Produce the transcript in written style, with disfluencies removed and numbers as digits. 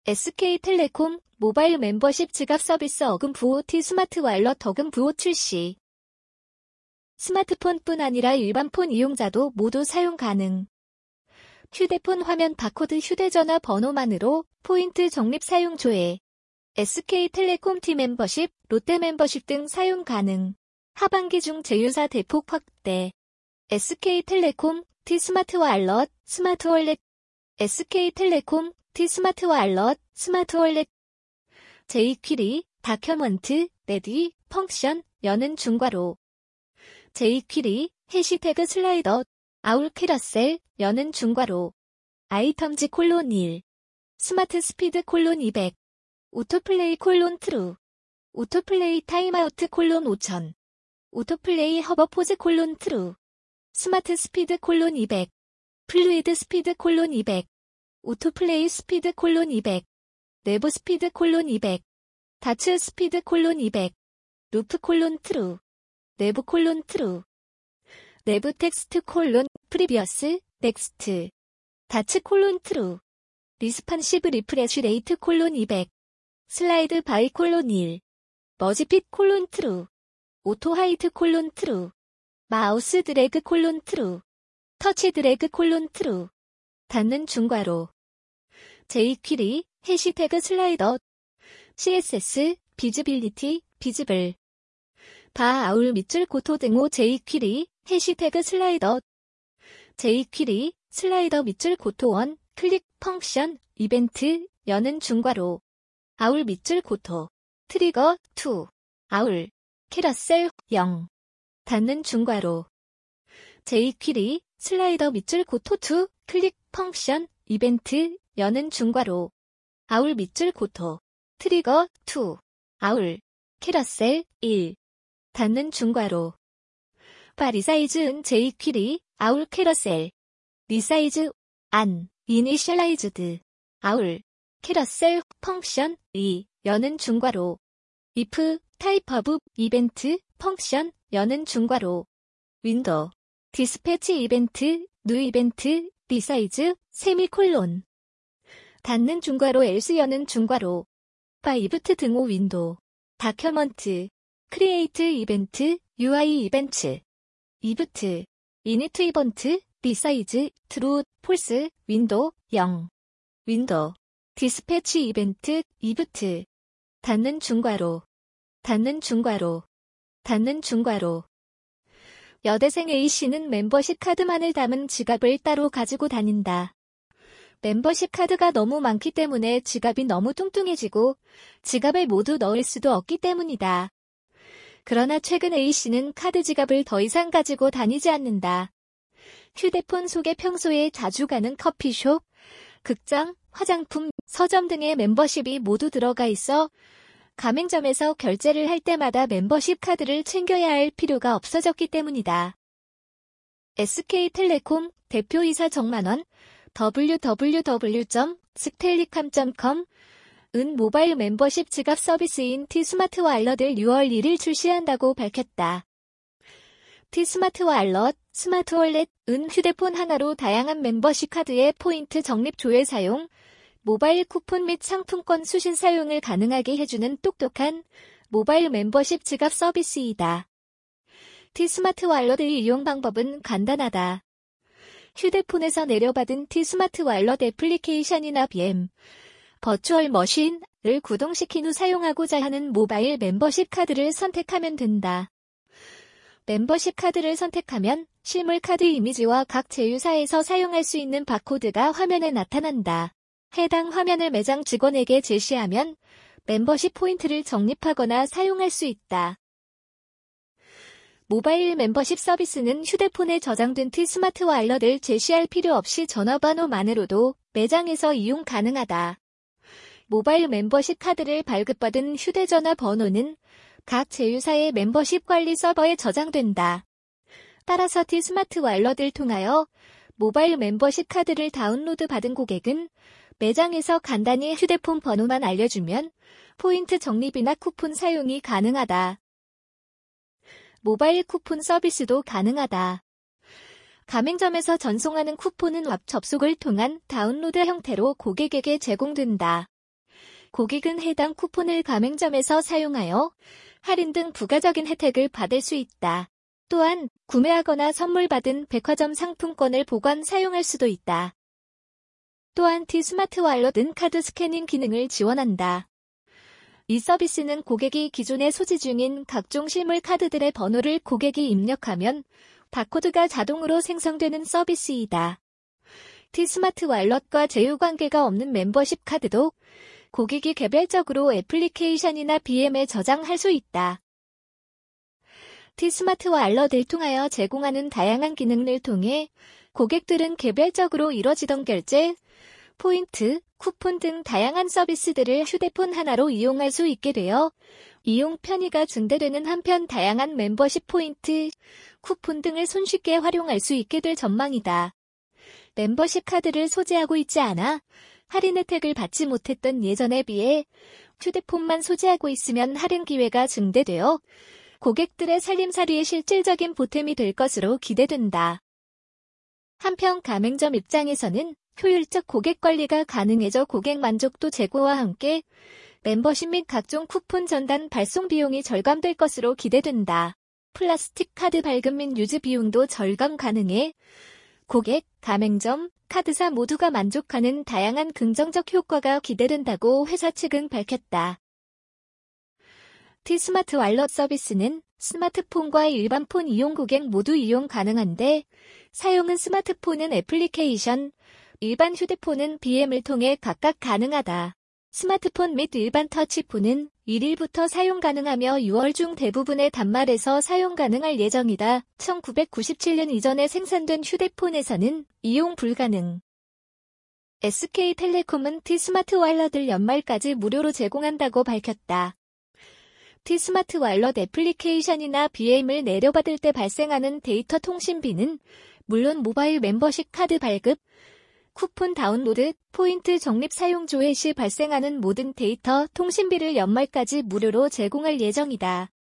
SK텔레콤 모바일 멤버십 지갑 서비스 어금부호 T-스마트 와일럿 어금부호 출시. 스마트폰뿐 아니라 일반 폰 이용자도 모두 사용 가능. 휴대폰 화면 바코드 휴대전화 번호만으로 포인트 적립 사용 조회. SK텔레콤 T 멤버십, 롯데 멤버십 등 사용 가능. 하반기 중 제휴사 대폭 확대. SK텔레콤 T 스마트 와일럿, 스마트 월렛. SK텔레콤 T 스마트 와일럿, 스마트 월렛. jQuery, 다큐먼트, 레디, 펑션, 여는 중괄호. jQuery, 해시태그 슬라이더, 아울 캐러셀, 여는 중괄호. 아이템즈 콜론 1. 스마트 스피드 콜론 200. 오토플레이 콜론 트루. 오토플레이 타임아우트 콜론 5000. 오토플레이 허버포즈 콜론 트루. 스마트 스피드 콜론 200. 플루이드 스피드 콜론 200. 오토플레이 스피드 콜론 200. 내부 스피드 콜론 200. 다츠 스피드 콜론 200. 루프 콜론 트루. 내부 콜론 트루. 내부 텍스트 콜론 프리비어스 넥스트. 다츠 콜론 트루. 리스판시브 리프레쉬 레이트 콜론 200. 슬라이드 바이 콜론 1. 머지핏 콜론 트루. 오토 하이트 콜론 트루. 마우스 드래그 콜론 트루. 터치 드래그 콜론 트루. 닫는 중괄호. jQuery, 해시태그 슬라이더. CSS, 비즈빌리티, 비즈블. 바 아울 밑줄 고토 등호 jQuery, 해시태그 슬라이더. jQuery, 슬라이더 밑줄 고토 1, 클릭, 펑션, 이벤트, 여는 중괄호. 아울 밑줄 고토. 트리거, 2. 아울. 캐러셀, 0. 닫는 중괄호. jQuery, 슬라이더 밑줄 고토 2, 클릭, 펑션, 이벤트, 여는 중괄호. 아울 밑줄 고토. 트리거, 2. 아울. 캐러셀, 1. 닫는 중괄호. 바 리사이즈은 jQuery, 아울 캐러셀. 리사이즈, 안, 이니셜라이즈드. 아울. 캐러셀, 펑션, 2. 여는 중괄호. if, 타입 오브, 이벤트, 펑션, 여는 중괄호. 윈도우. 디스패치 이벤트, 뉴 이벤트, 리사이즈, 세미콜론. 닫는 중괄호 else 여는 중괄호. 바 이브트 등호 윈도우. 다큐먼트. 크리에이트 이벤트, UI 이벤트. 이브트. 이니트 이벤트, 리사이즈, 트루, 폴스, 윈도우, 0. 윈도우. 디스패치 이벤트, 이브트. 닫는 중괄호. 닫는 중괄호. 닫는 중괄호. 여대생 A씨는 멤버십 카드만을 담은 지갑을 따로 가지고 다닌다. 멤버십 카드가 너무 많기 때문에 지갑이 너무 뚱뚱해지고 지갑에 모두 넣을 수도 없기 때문이다. 그러나 최근 A씨는 카드 지갑을 더 이상 가지고 다니지 않는다. 휴대폰 속에 평소에 자주 가는 커피숍, 극장, 화장품, 서점 등의 멤버십이 모두 들어가 있어 가맹점에서 결제를 할 때마다 membership 카드를 챙겨야 할 필요가 없어졌기 때문이다. SK텔레콤 대표이사 정만원 www.stellicom.com 은 모바일 멤버십 지갑 서비스인 T-스마트 와일럿을 6월 1일 출시한다고 밝혔다. T-스마트 와일럿, 스마트 월렛은 휴대폰 하나로 다양한 멤버십 카드의 포인트 적립 조회 사용, 모바일 쿠폰 및 상품권 수신 사용을 가능하게 해주는 똑똑한 모바일 멤버십 지갑 서비스이다. T-스마트 와일럿의 이용 방법은 간단하다. 휴대폰에서 내려받은 T-스마트 와일럿 애플리케이션이나 VM, 버추얼 머신을 구동시킨 후 사용하고자 하는 모바일 멤버십 카드를 선택하면 된다. 멤버십 카드를 선택하면 실물 카드 이미지와 각 제휴사에서 사용할 수 있는 바코드가 화면에 나타난다. 해당 화면을 매장 직원에게 제시하면 멤버십 포인트를 적립하거나 사용할 수 있다. 모바일 멤버십 서비스는 휴대폰에 저장된 T-스마트 와일럿을 제시할 필요 없이 전화번호만으로도 매장에서 이용 가능하다. 모바일 멤버십 카드를 발급받은 휴대전화 번호는 각 제휴사의 멤버십 관리 서버에 저장된다. 따라서 T-스마트 와일럿을 통하여 모바일 멤버십 카드를 다운로드 받은 고객은 매장에서 간단히 휴대폰 번호만 알려주면 포인트 적립이나 쿠폰 사용이 가능하다. 모바일 쿠폰 서비스도 가능하다. 가맹점에서 전송하는 쿠폰은 웹 접속을 통한 다운로드 형태로 고객에게 제공된다. 고객은 해당 쿠폰을 가맹점에서 사용하여 할인 등 부가적인 혜택을 받을 수 있다. 또한 구매하거나 선물 받은 백화점 상품권을 보관 사용할 수도 있다. 또한 T-스마트 와일렛은 카드 스캐닝 기능을 지원한다. 이 서비스는 고객이 기존에 소지 중인 각종 실물 카드들의 번호를 고객이 입력하면 바코드가 자동으로 생성되는 서비스이다. T-스마트 와일렛과 제휴관계가 없는 멤버십 카드도 고객이 개별적으로 애플리케이션이나 BM에 저장할 수 있다. T-스마트 와일렛을 통하여 제공하는 다양한 기능을 통해 고객들은 개별적으로 이뤄지던 결제, 포인트, 쿠폰 등 다양한 서비스들을 휴대폰 하나로 이용할 수 있게 되어 이용 편의가 증대되는 한편 다양한 멤버십 포인트, 쿠폰 등을 손쉽게 활용할 수 있게 될 전망이다. 멤버십 카드를 소지하고 있지 않아 할인 혜택을 받지 못했던 예전에 비해 휴대폰만 소지하고 있으면 할인 기회가 증대되어 고객들의 살림살이에 실질적인 보탬이 될 것으로 기대된다. 한편 가맹점 입장에서는 효율적 고객 관리가 가능해져 고객 만족도 제고와 함께 멤버십 및 각종 쿠폰 전단 발송 비용이 절감될 것으로 기대된다. 플라스틱 카드 발급 및 유지 비용도 절감 가능해 고객, 가맹점, 카드사 모두가 만족하는 다양한 긍정적 효과가 기대된다고 회사 측은 밝혔다. T-스마트 와일렛 서비스는 스마트폰과 일반 폰 이용 고객 모두 이용 가능한데 사용은 스마트폰은 애플리케이션, 일반 휴대폰은 BM을 통해 각각 가능하다. 스마트폰 및 일반 터치폰은 1일부터 사용 가능하며 6월 중 대부분의 단말에서 사용 가능할 예정이다. 1997년 이전에 생산된 휴대폰에서는 이용 불가능. SK텔레콤은 T-스마트 와일렛을 연말까지 무료로 제공한다고 밝혔다. T-스마트 와일렛 애플리케이션이나 BM을 내려받을 때 발생하는 데이터 통신비는 물론 모바일 멤버십 카드 발급, 쿠폰 다운로드, 포인트 적립 사용 조회 시 발생하는 모든 데이터 통신비를 연말까지 무료로 제공할 예정이다.